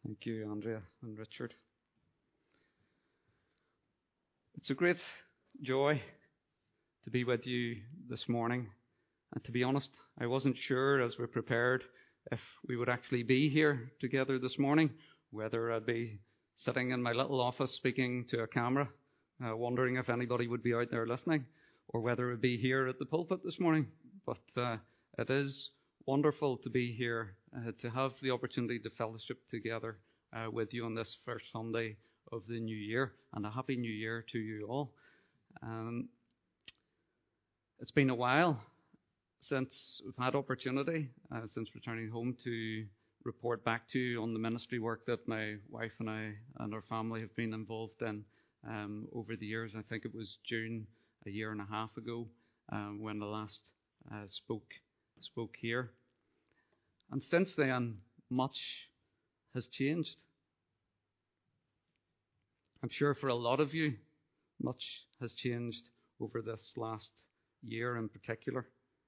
Thank you, Andrea and Richard. It's a great joy to be with you this morning. And to be honest, I wasn't sure as we prepared if we would actually be here together this morning, whether I'd be sitting in my little office speaking to a camera, wondering if anybody would be out there listening, or whether it'd be here at the pulpit this morning. But it is wonderful to be here, to have the opportunity to fellowship together with you on this first Sunday of the new year, and a happy new year to you all. It's been a while since we've had opportunity, since returning home, to report back to you on the ministry work that my wife and I and our family have been involved in over the years. I think it was June a year and a half ago when I last spoke here. And since then, much has changed. I'm sure for a lot of you, much has changed over this last year in particular.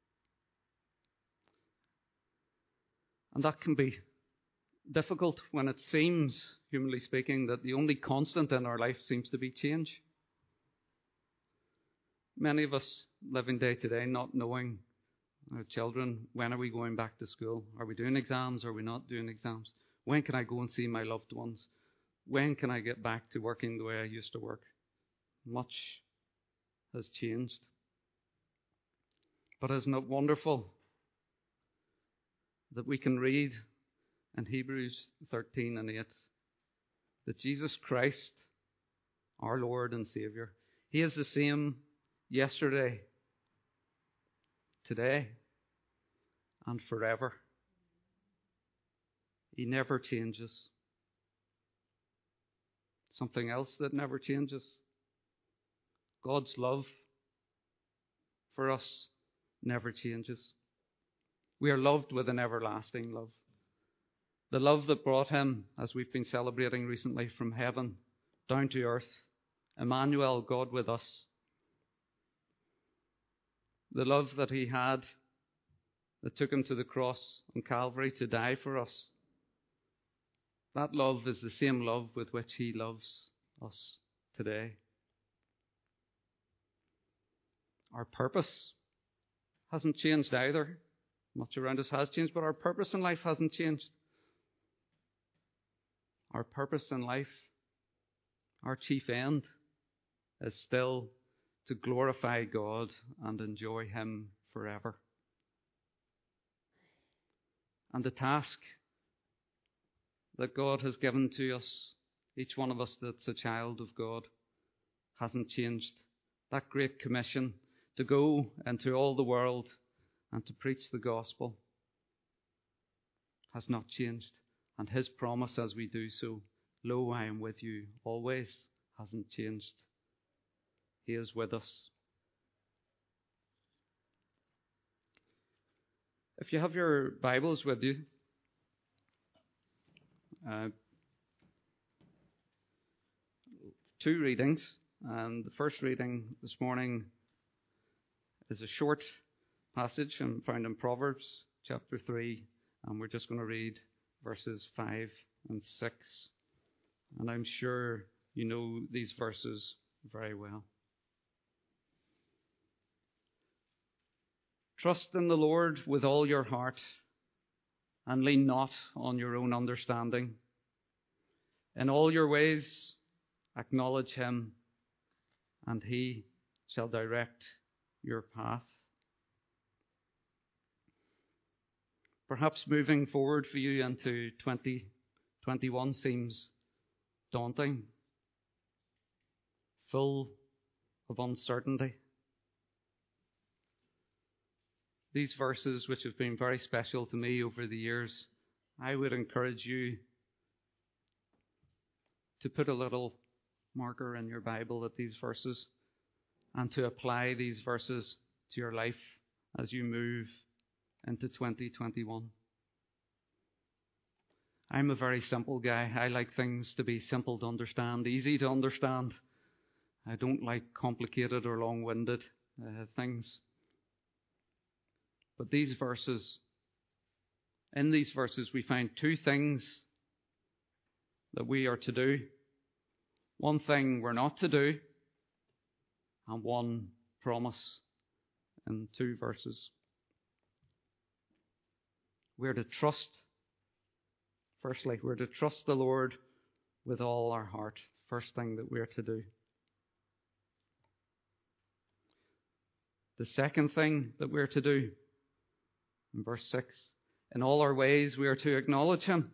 And that can be difficult when it seems, humanly speaking, that the only constant in our life seems to be change. Many of us living day to day not knowing our children, when are we going back to school? Are we doing exams? Are we not doing exams? When can I go and see my loved ones? When can I get back to working the way I used to work? Much has changed. But isn't it wonderful that we can read in Hebrews 13 and 8 that Jesus Christ, our Lord and Saviour, He is the same yesterday, today, and forever. He never changes. Something else that never changes. God's love for us never changes. We are loved with an everlasting love. The love that brought Him, as we've been celebrating recently, from heaven down to earth. Emmanuel, God with us. The love that He had that took Him to the cross on Calvary to die for us. That love is the same love with which He loves us today. Our purpose hasn't changed either. Much around us has changed, but our purpose in life hasn't changed. Our purpose in life, our chief end, is still to glorify God and enjoy Him forever. And the task that God has given to us, each one of us that's a child of God, hasn't changed. That great commission to go into all the world and to preach the gospel has not changed. And His promise as we do so, lo, I am with you always, hasn't changed. He is with us. If you have your Bibles with you, two readings, and the first reading this morning is a short passage found in Proverbs chapter 3, and we're just going to read verses 5 and 6. And I'm sure you know these verses very well. Trust in the Lord with all your heart, and lean not on your own understanding. In all your ways acknowledge Him, and He shall direct your path. Perhaps moving forward for you into 2021 seems daunting, full of uncertainty. These verses, which have been very special to me over the years, I would encourage you to put a little marker in your Bible at these verses and to apply these verses to your life as you move into 2021. I'm a very simple guy. I like things to be simple to understand, easy to understand. I don't like complicated or long-winded things. But in these verses we find two things that we are to do, one thing we're not to do, and one promise in 2 verses. We're to trust, firstly, we're to trust the Lord with all our heart. First thing that we're to do. The second thing that we're to do, in verse 6, in all our ways we are to acknowledge Him.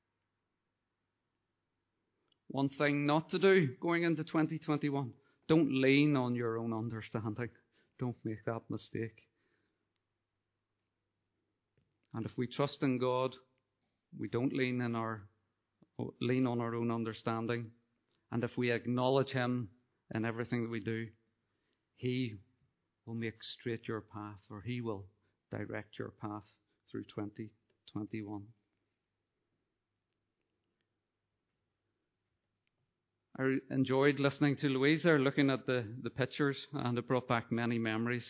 One thing not to do going into 2021. Don't lean on your own understanding. Don't make that mistake. And if we trust in God, we don't lean on our own understanding. And if we acknowledge Him in everything that we do, He will make straight your path, or He will direct your path through 2021. I enjoyed listening to Louise there, looking at the pictures, and it brought back many memories.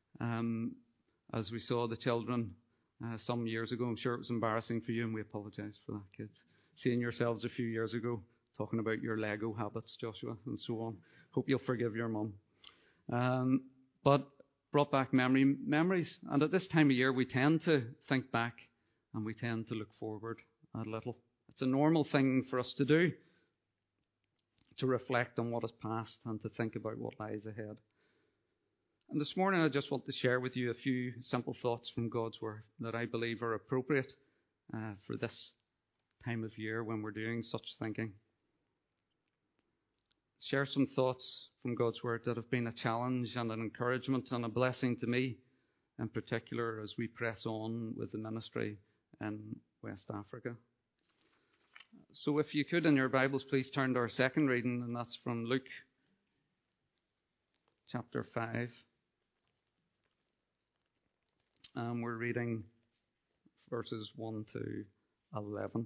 As we saw the children some years ago, I'm sure it was embarrassing for you, and we apologise for that, kids. Seeing yourselves a few years ago, talking about your Lego habits, Joshua, and so on. Hope you'll forgive your mum. But brought back memories. And at this time of year, we tend to think back, and we tend to look forward a little. It's a normal thing for us to do, to reflect on what has passed and to think about what lies ahead. And this morning I just want to share with you a few simple thoughts from God's Word that I believe are appropriate for this time of year when we're doing such thinking. Share some thoughts from God's Word that have been a challenge and an encouragement and a blessing to me, in particular as we press on with the ministry in West Africa. So if you could, in your Bibles, please turn to our second reading, and that's from Luke chapter 5. And we're reading verses 1 to 11.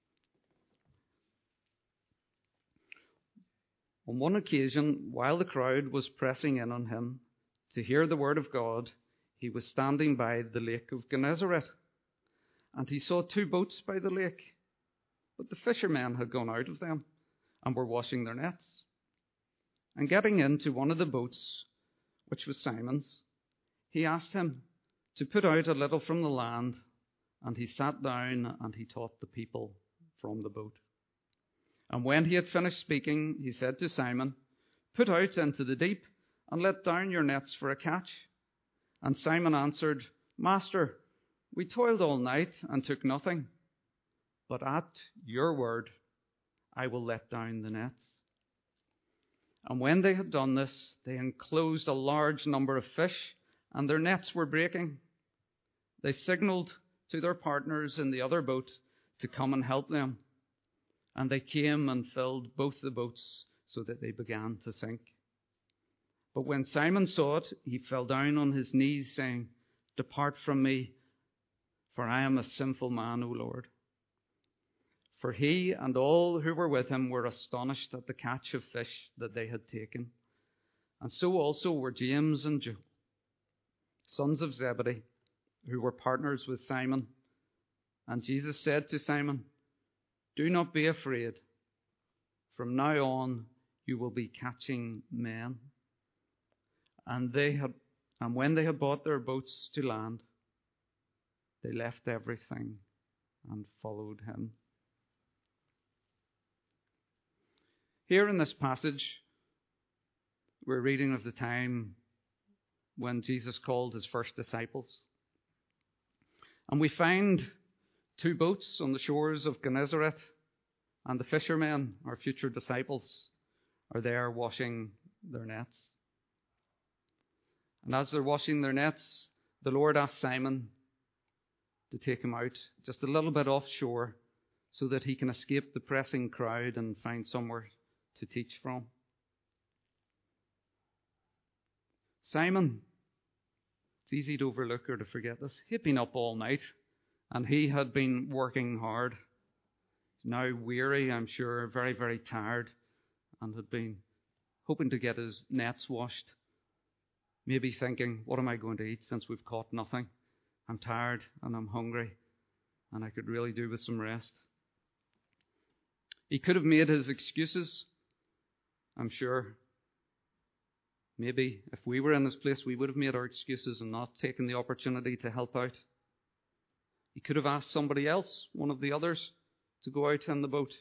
On one occasion, while the crowd was pressing in on him to hear the word of God, he was standing by the lake of Gennesaret, and he saw 2 boats by the lake. But the fishermen had gone out of them and were washing their nets. And getting into one of the boats, which was Simon's, he asked him to put out a little from the land, and he sat down and he taught the people from the boat. And when he had finished speaking, he said to Simon, "Put out into the deep and let down your nets for a catch." And Simon answered, "Master, we toiled all night and took nothing. But at your word, I will let down the nets." And when they had done this, they enclosed a large number of fish, and their nets were breaking. They signaled to their partners in the other boat to come and help them. And they came and filled both the boats so that they began to sink. But when Simon saw it, he fell down on his knees, saying, "Depart from me, for I am a sinful man, O Lord." For he and all who were with him were astonished at the catch of fish that they had taken. And so also were James and John, sons of Zebedee, who were partners with Simon. And Jesus said to Simon, "Do not be afraid. From now on you will be catching men." And when they had brought their boats to land, they left everything and followed him. Here in this passage, we're reading of the time when Jesus called his first disciples. And we find 2 boats on the shores of Gennesaret, and the fishermen, our future disciples, are there washing their nets. And as they're washing their nets, the Lord asked Simon to take him out just a little bit offshore so that he can escape the pressing crowd and find somewhere to teach from. Simon, it's easy to overlook or to forget this, he'd been up all night and he had been working hard. Now weary, I'm sure, very, very tired, and had been hoping to get his nets washed. Maybe thinking, what am I going to eat since we've caught nothing? I'm tired and I'm hungry and I could really do with some rest. He could have made his excuses, I'm sure. Maybe if we were in his place, we would have made our excuses and not taken the opportunity to help out. He could have asked somebody else, one of the others, to go out in the boat.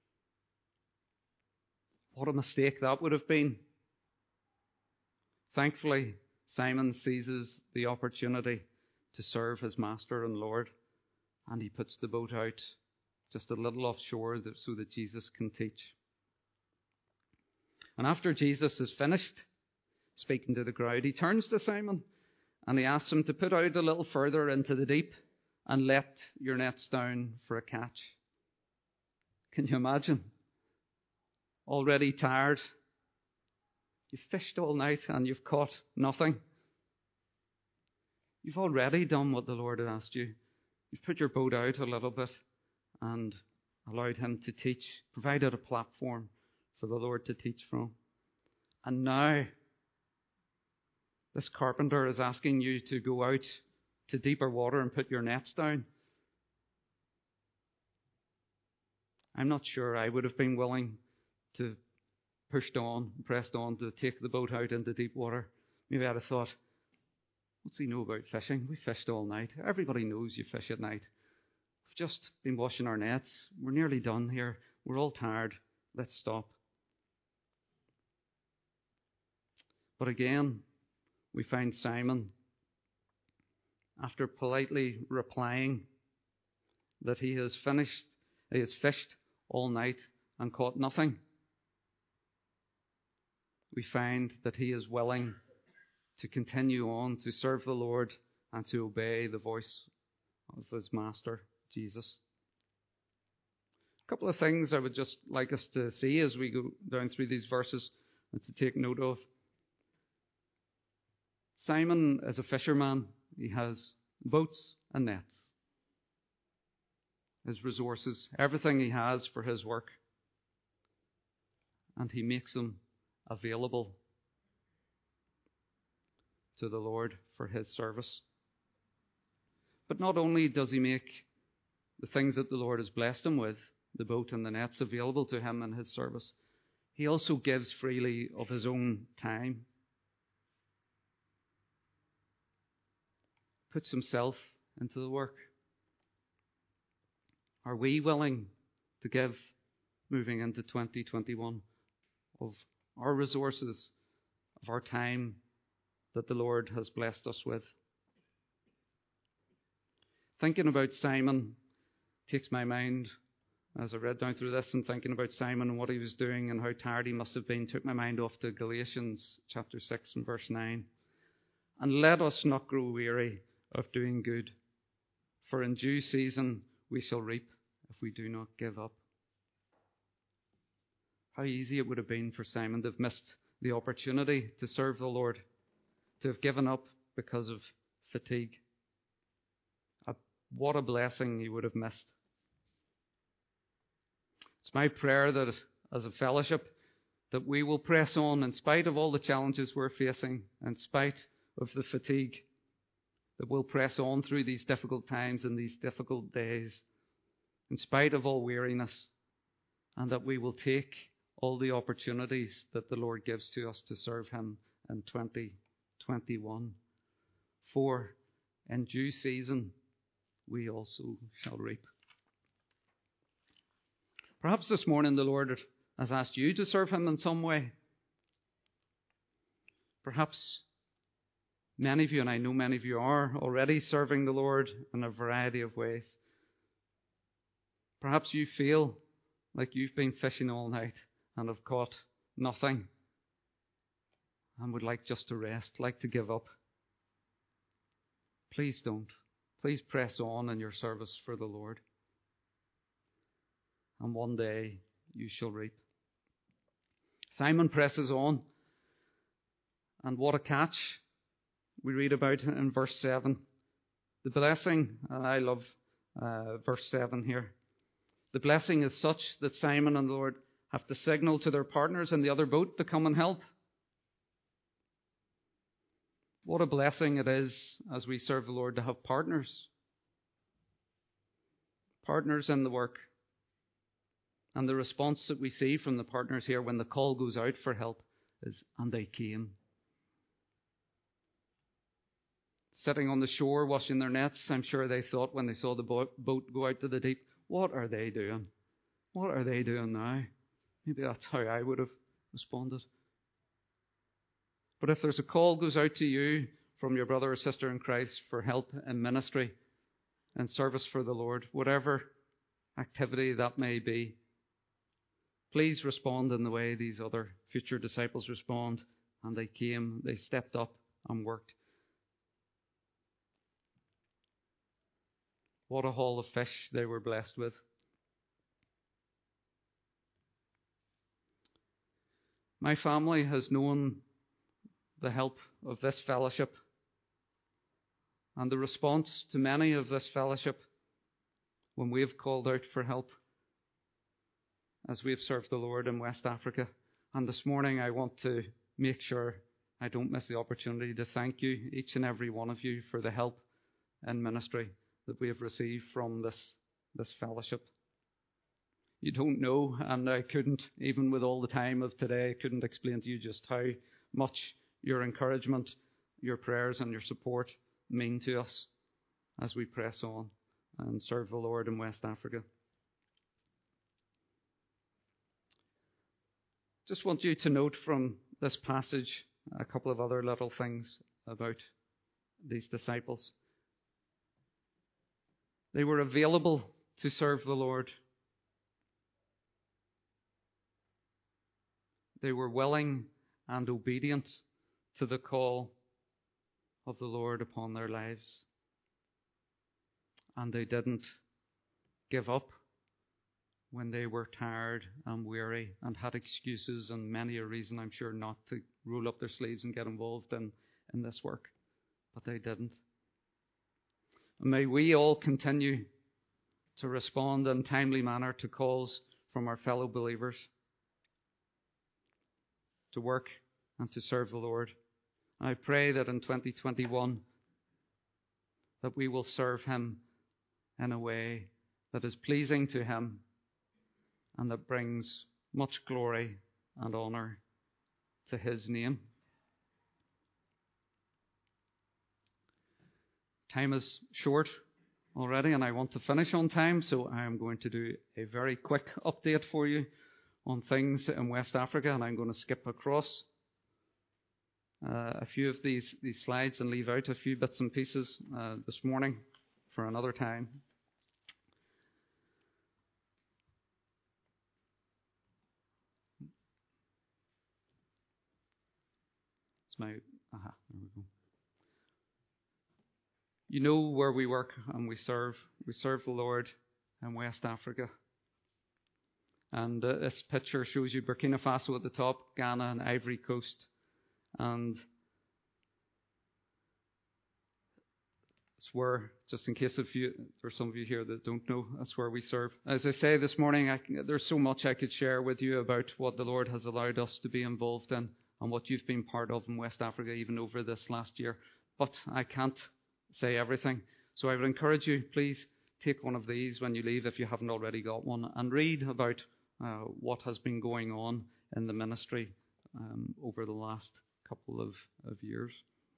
What a mistake that would have been. Thankfully, Simon seizes the opportunity to serve his master and Lord, and he puts the boat out just a little offshore so that Jesus can teach. And after Jesus is finished speaking to the crowd, he turns to Simon and he asks him to put out a little further into the deep and let your nets down for a catch. Can you imagine? Already tired. You've fished all night and you've caught nothing. You've already done what the Lord had asked you. You've put your boat out a little bit and allowed him to teach, provided a platform for the Lord to teach from. And now, this carpenter is asking you to go out to deeper water and put your nets down. I'm not sure I would have been willing to pressed on to take the boat out into deep water. Maybe I'd have thought, what's he know about fishing? We fished all night. Everybody knows you fish at night. We've just been washing our nets. We're nearly done here. We're all tired. Let's stop. But again, we find Simon, after politely replying that he has fished all night and caught nothing, we find that he is willing to continue on to serve the Lord and to obey the voice of his master, Jesus. A couple of things I would just like us to see as we go down through these verses and to take note of. Simon is a fisherman. He has boats and nets. His resources, everything he has for his work. And he makes them available to the Lord for his service. But not only does he make the things that the Lord has blessed him with, the boat and the nets, available to him in his service, he also gives freely of his own time. Puts himself into the work. Are we willing to give, moving into 2021, of our resources, of our time that the Lord has blessed us with? Thinking about Simon takes my mind, as I read down through this and thinking about Simon and what he was doing and how tired he must have been, took my mind off to Galatians chapter 6 and verse 9. And let us not grow weary of doing good, for in due season we shall reap if we do not give up. How easy it would have been for Simon to have missed the opportunity to serve the Lord, to have given up because of fatigue. What a blessing he would have missed. It's my prayer that as a fellowship, that we will press on in spite of all the challenges we're facing, in spite of the fatigue, that we'll press on through these difficult times and these difficult days, in spite of all weariness, and that we will take all the opportunities that the Lord gives to us to serve him in 2021. For in due season we also shall reap. Perhaps this morning the Lord has asked you to serve him in some way. Perhaps many of you, and I know many of you are already serving the Lord in a variety of ways. Perhaps you feel like you've been fishing all night and have caught nothing and would like just to rest, like to give up. Please don't. Please press on in your service for the Lord. And one day you shall reap. Simon presses on. And what a catch we read about in verse 7. The blessing, and I love verse 7 here. The blessing is such that Simon and the Lord have to signal to their partners in the other boat to come and help. What a blessing it is as we serve the Lord to have partners. Partners in the work. And the response that we see from the partners here when the call goes out for help is, and they came. Sitting on the shore washing their nets, I'm sure they thought when they saw the boat go out to the deep, what are they doing? What are they doing now? Maybe that's how I would have responded. But if there's a call goes out to you from your brother or sister in Christ for help in ministry and service for the Lord, whatever activity that may be, please respond in the way these other future disciples respond. And they came, they stepped up and worked. What a haul of fish they were blessed with. My family has known the help of this fellowship and the response to many of this fellowship when we have called out for help as we have served the Lord in West Africa. And this morning I want to make sure I don't miss the opportunity to thank you, each and every one of you, for the help in ministry that we have received from this fellowship. You don't know, and I couldn't, even with all the time of today, I couldn't explain to you just how much your encouragement, your prayers and your support mean to us as we press on and serve the Lord in West Africa. Just want you to note from this passage a couple of other little things about these disciples. They were available to serve the Lord. They were willing and obedient to the call of the Lord upon their lives. And they didn't give up when they were tired and weary and had excuses and many a reason, I'm sure, not to roll up their sleeves and get involved in this work. But they didn't. And may we all continue to respond in a timely manner to calls from our fellow believers to work and to serve the Lord. I pray that in 2021 that we will serve Him in a way that is pleasing to Him and that brings much glory and honour to His name. Time is short already and I want to finish on time, so I am going to do a very quick update for you on things in West Africa, and I'm going to skip across a few of these slides and leave out a few bits and pieces this morning for another time. There we go. You know where we work and we serve. We serve the Lord in West Africa. And this picture shows you Burkina Faso at the top, Ghana and Ivory Coast. And it's where, just in case there's some of you here that don't know, that's where we serve. As I say this morning, there's so much I could share with you about what the Lord has allowed us to be involved in and what you've been part of in West Africa even over this last year. But I can't say everything. So I would encourage you, please take one of these when you leave if you haven't already got one and read about what has been going on in the ministry over the last couple of years.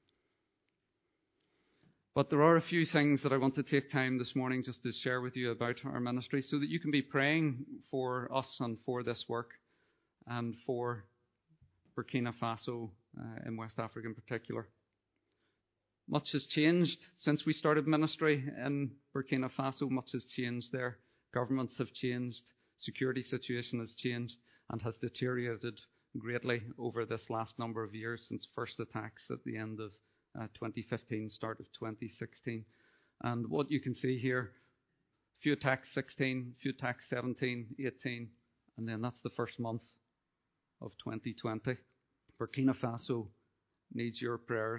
But there are a few things that I want to take time this morning just to share with you about our ministry so that you can be praying for us and for this work and for Burkina Faso in West Africa in particular. Much has changed since we started ministry in Burkina Faso. Much has changed there. Governments have changed. Security situation has changed and has deteriorated greatly over this last number of years since first attacks at the end of 2015, start of 2016. And what you can see here, few attacks 16, few attacks 17, 18, and then that's the first month of 2020. Burkina Faso needs your prayers.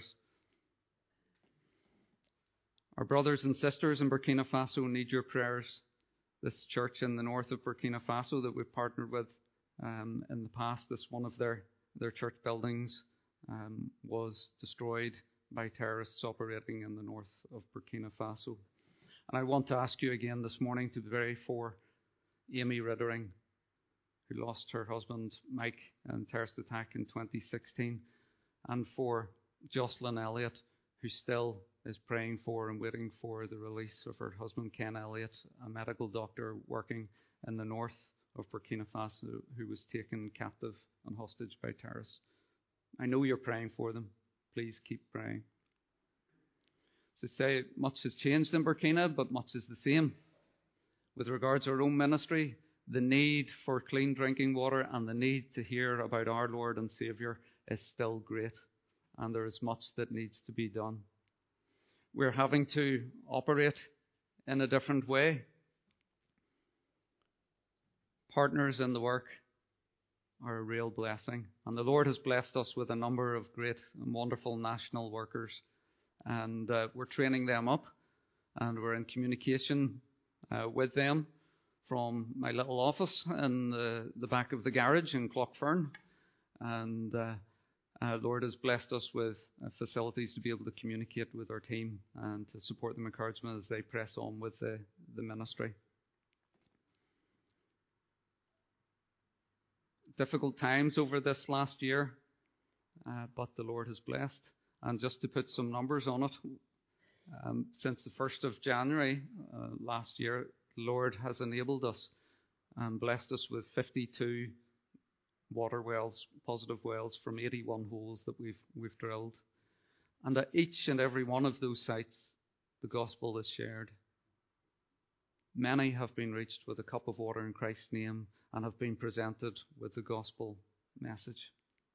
Our brothers and sisters in Burkina Faso need your prayers. This church in the north of Burkina Faso that we've partnered with in the past, this one of their church buildings was destroyed by terrorists operating in the north of Burkina Faso. And I want to ask you again this morning to pray for Amy Rittering who lost her husband Mike in a terrorist attack in 2016, and for Jocelyn Elliott, who still is praying for and waiting for the release of her husband Ken Elliott, a medical doctor working in the north of Burkina Faso, who was taken captive and hostage by terrorists. I know you're praying for them. Please keep praying. To say much has changed in Burkina, but much is the same. With regards to our own ministry, the need for clean drinking water and the need to hear about our Lord and Saviour is still great, and there is much that needs to be done. We're having to operate in a different way. Partners in the work are a real blessing, and the Lord has blessed us with a number of great and wonderful national workers, and we're training them up, and we're in communication with them from my little office in the back of the garage in Clockfern. And Lord has blessed us with facilities to be able to communicate with our team and to support them encouragement as they press on with the ministry. Difficult times over this last year, but the Lord has blessed. And just to put some numbers on it, since the 1st of January last year, the Lord has enabled us and blessed us with 52 water wells, positive wells, from 81 holes that we've drilled. And at each and every one of those sites, the gospel is shared. Many have been reached with a cup of water in Christ's name and have been presented with the gospel message.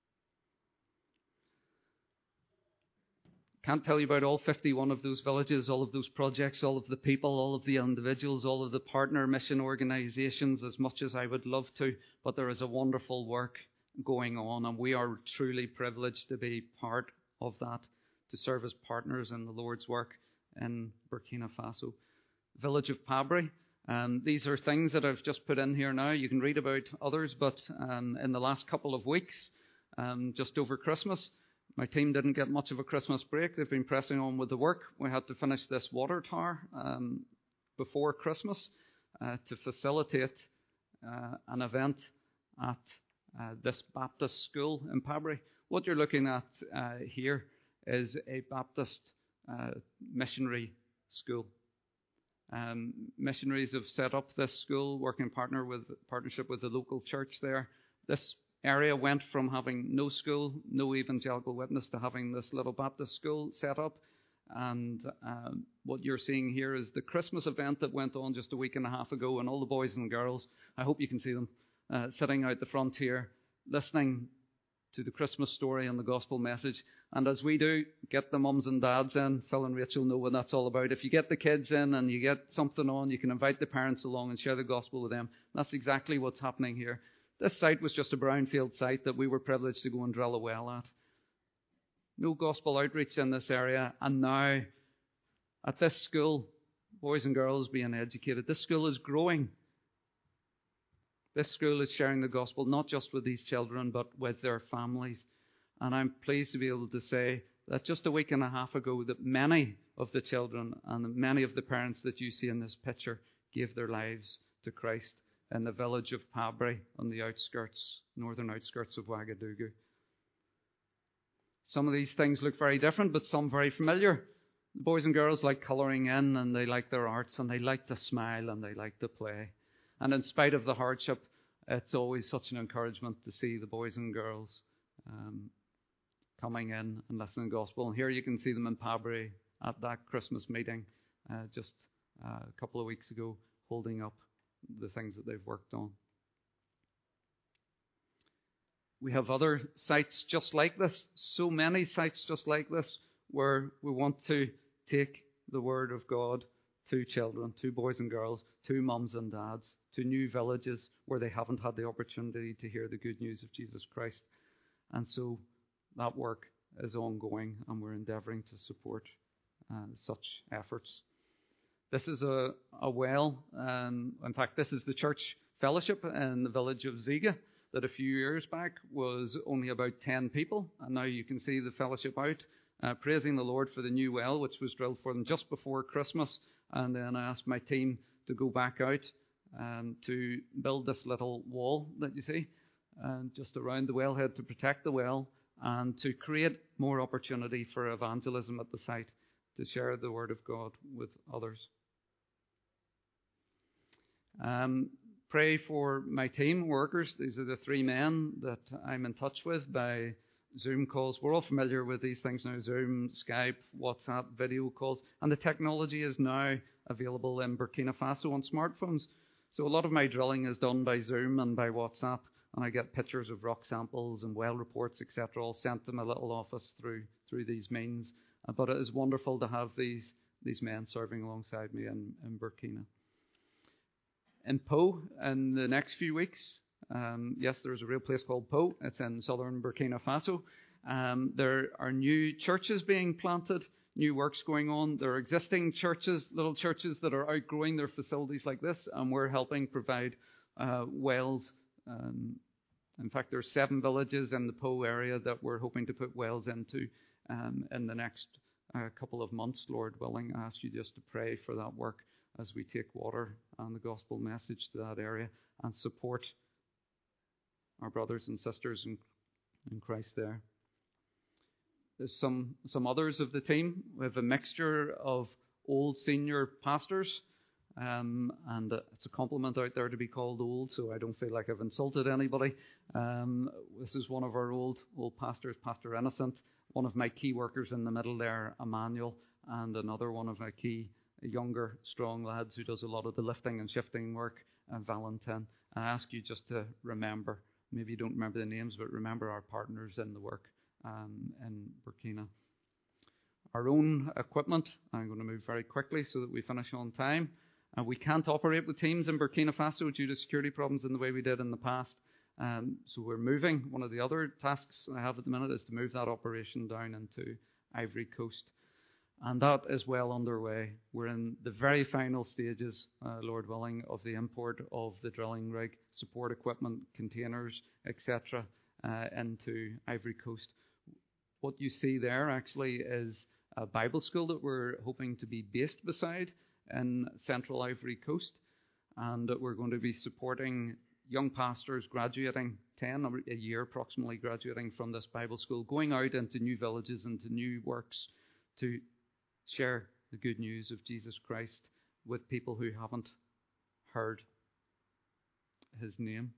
Can't tell you about all 51 of those villages, all of those projects, all of the people, all of the individuals, all of the partner mission organizations as much as I would love to, but there is a wonderful work going on, and we are truly privileged to be part of that, to serve as partners in the Lord's work in Burkina Faso. Village of Pabri. These are things that I've just put in here now. You can read about others, but in the last couple of weeks, just over Christmas, my team didn't get much of a Christmas break. They've been pressing on with the work. We had to finish this water tower before Christmas to facilitate an event at this Baptist school in Pabri. What you're looking at here is a Baptist missionary school. Missionaries have set up this school, working partnership with the local church there. This area went from having no school, no evangelical witness, to having this little Baptist school set up. And what you're seeing here is the Christmas event that went on just a week and a half ago, and all the boys and girls, I hope you can see them, sitting out the front here, listening to the Christmas story and the gospel message. And as we do, get the mums and dads in. Phil and Rachel know what that's all about. If you get the kids in and you get something on, you can invite the parents along and share the gospel with them. That's exactly what's happening here. This site was just a brownfield site that we were privileged to go and drill a well at. No gospel outreach in this area, and now at this school, boys and girls being educated. This school is growing. This school is sharing the gospel not just with these children, but with their families. And I'm pleased to be able to say that just a week and a half ago, that many of the children and many of the parents that you see in this picture gave their lives to Christ in the village of Pabri on the northern outskirts of Ouagadougou. Some of these things look very different, but some very familiar. The boys and girls like colouring in, and they like their arts, and they like to smile, and they like to play. And in spite of the hardship, it's always such an encouragement to see the boys and girls coming in and listening to the gospel. And here you can see them in Pabri at that Christmas meeting just a couple of weeks ago, holding up the things that they've worked on. We have other sites just like this, so many sites just like this, where we want to take the word of God to children, to boys and girls, to mums and dads, to new villages where they haven't had the opportunity to hear the good news of Jesus Christ. And so that work is ongoing, and we're endeavouring to support such efforts. This is a well. In fact, this is the church fellowship in the village of Ziga that a few years back was only about 10 people. And now you can see the fellowship out, praising the Lord for the new well, which was drilled for them just before Christmas. And then I asked my team to go back out to build this little wall that you see just around the wellhead to protect the well and to create more opportunity for evangelism at the site to share the Word of God with others. Pray for my team workers. These are the 3 men that I'm in touch with by Zoom calls. We're all familiar with these things now: Zoom, Skype, WhatsApp, video calls. And the technology is now available in Burkina Faso on smartphones. So a lot of my drilling is done by Zoom and by WhatsApp, and I get pictures of rock samples and well reports, etc., all sent to my little office through these means. But it is wonderful to have these men serving alongside me in Burkina. In Po, in the next few weeks, yes, there's a real place called Po. It's in southern Burkina Faso. There are new churches being planted, new works going on. There are existing churches, little churches that are outgrowing their facilities like this, and we're helping provide wells. In fact, there are 7 villages in the Po area that we're hoping to put wells into in the next couple of months, Lord willing. I ask you just to pray for that work as we take water and the gospel message to that area and support our brothers and sisters in Christ there. There's some others of the team. We have a mixture of old senior pastors, and it's a compliment out there to be called old, so I don't feel like I've insulted anybody. This is one of our old pastors, Pastor Innocent, one of my key workers in the middle there, Emmanuel, and another one of my key younger, strong lads who does a lot of the lifting and shifting work, Valentin. I ask you just to remember, maybe you don't remember the names, but remember our partners in the work in Burkina. Our own equipment, I'm going to move very quickly so that we finish on time. We can't operate with teams in Burkina Faso due to security problems in the way we did in the past. So we're moving. One of the other tasks I have at the minute is to move that operation down into Ivory Coast. And that is well underway. We're in the very final stages, Lord willing, of the import of the drilling rig, support equipment, containers, etc., into Ivory Coast. What you see there actually is a Bible school that we're hoping to be based beside in central Ivory Coast. And that we're going to be supporting young pastors graduating, 10 a year approximately graduating from this Bible school, going out into new villages, into new works to share the good news of Jesus Christ with people who haven't heard his name.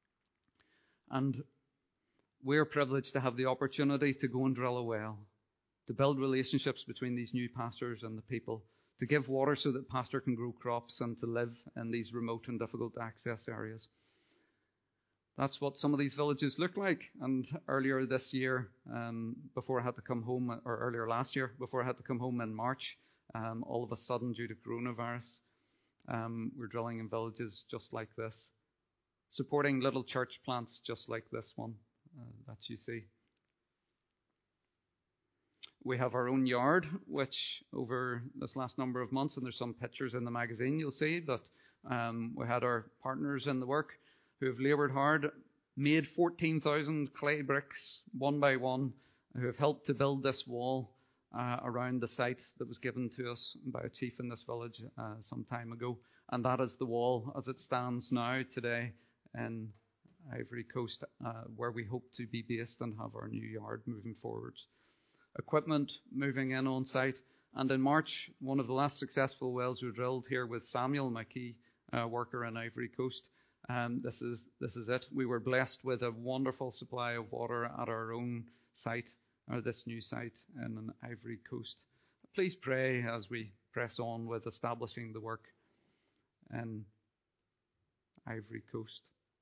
And we're privileged to have the opportunity to go and drill a well, to build relationships between these new pastors and the people, to give water so that pastor can grow crops and to live in these remote and difficult to access areas. That's what some of these villages look like. And earlier this year, before I had to come home, or earlier last year, before I had to come home in March, all of a sudden, due to coronavirus, we're drilling in villages just like this, supporting little church plants just like this one that you see. We have our own yard, which over this last number of months, and there's some pictures in the magazine you'll see, that we had our partners in the work who have laboured hard, made 14,000 clay bricks one by one, who have helped to build this wall around the site that was given to us by a chief in this village some time ago. And that is the wall as it stands now today in Ivory Coast, where we hope to be based and have our new yard moving forwards. Equipment moving in on site. And in March, one of the last successful wells we drilled here with Samuel, my key worker in Ivory Coast. This is it. We were blessed with a wonderful supply of water at our own site, or this new site in Ivory Coast. Please pray as we press on with establishing the work in Ivory Coast.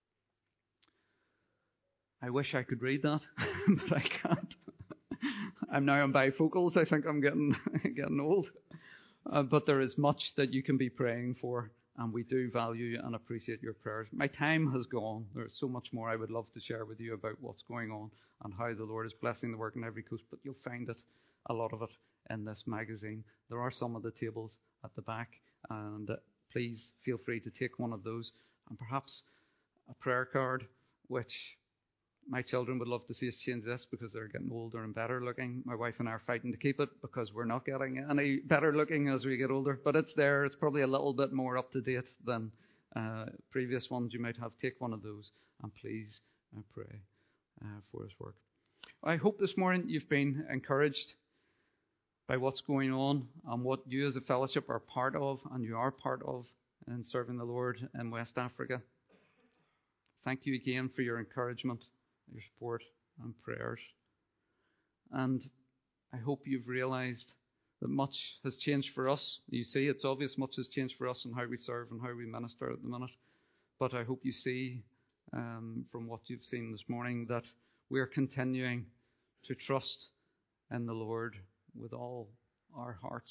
I wish I could read that, but I can't. I'm now on bifocals. I think I'm getting old. But there is much that you can be praying for. And we do value and appreciate your prayers. My time has gone. There's so much more I would love to share with you about what's going on and how the Lord is blessing the work in Ivory Coast. But you'll find it, a lot of it, in this magazine. There are some of the tables at the back. And please feel free to take one of those. And perhaps a prayer card, which my children would love to see us change this because they're getting older and better looking. My wife and I are fighting to keep it because we're not getting any better looking as we get older. But it's there. It's probably a little bit more up to date than previous ones you might have, take one of those and please pray for his work. I hope this morning you've been encouraged by what's going on and what you as a fellowship are part of, and you are part of, in serving the Lord in West Africa. Thank you again for your encouragement, your support and prayers. And I hope you've realized that much has changed for us. You see, it's obvious much has changed for us in how we serve and how we minister at the minute. But I hope you see from what you've seen this morning that we're continuing to trust in the Lord with all our hearts.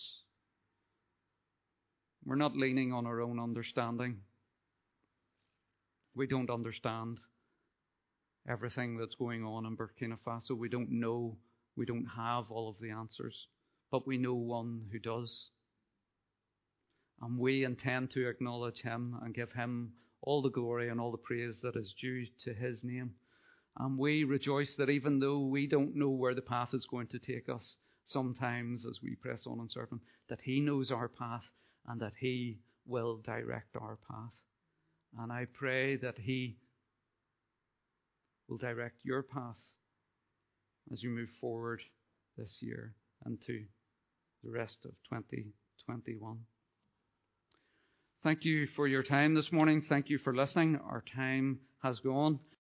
We're not leaning on our own understanding. We don't understand everything that's going on in Burkina Faso. We don't know, we don't have all of the answers, but we know one who does. And we intend to acknowledge him and give him all the glory and all the praise that is due to his name. And we rejoice that even though we don't know where the path is going to take us, sometimes as we press on and serve him, that he knows our path and that he will direct our path. And I pray that he will direct your path as you move forward this year and to the rest of 2021. Thank you for your time this morning. Thank you for listening. Our time has gone.